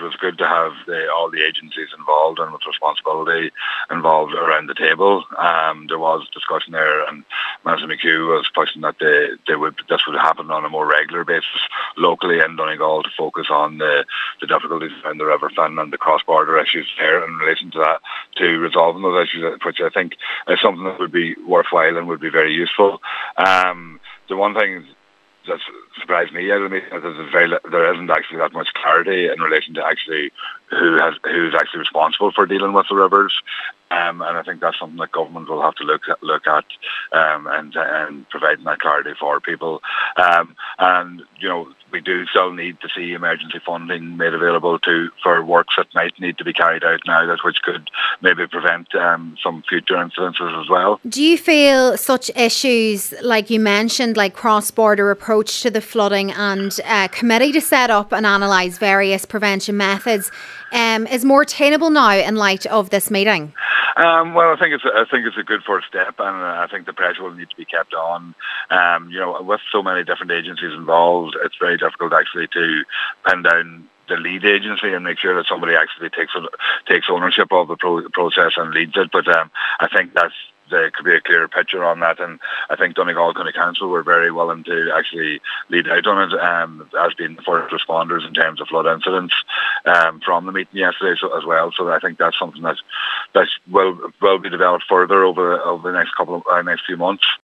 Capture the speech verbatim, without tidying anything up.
was good to have the, all the agencies involved and with responsibility involved around the table. Um, there was discussion there, and Minister McHugh was pushing that they, they would this would happen on a more regular basis locally in Donegal to focus on the, the difficulties around the River Finn and the cross-border issues there in relation to that, to resolving those issues, which I think is something that would be worthwhile and would be very useful. Um, the one thing that surprised me out of me is that very, there isn't actually that much clarity in relation to actually who has who's actually responsible for dealing with the rivers. Um, and I think that's something that government will have to look at, look at um, and, and providing that clarity for people. Um, and, you know, we do still need to see emergency funding made available to for works that might need to be carried out now, that which could maybe prevent um, some future incidences as well. Do you feel such issues, like you mentioned, like cross-border approach to the flooding and a committee to set up and analyse various prevention methods, um, is more attainable now in light of this meeting? Um, well, I think it's a, I think it's a good first step, and I think the pressure will need to be kept on. Um, you know, with so many different agencies involved, it's very difficult actually to pin down the lead agency and make sure that somebody actually takes takes ownership of the pro- process and leads it. But um, I think that's there could be a clearer picture on that, and I think Donegal County Council were very willing to actually lead out on it, um, as being the first responders in terms of flood incidents um, from the meeting yesterday so, as well. So I think that's something that that will will be developed further over over the next couple of uh, next few months.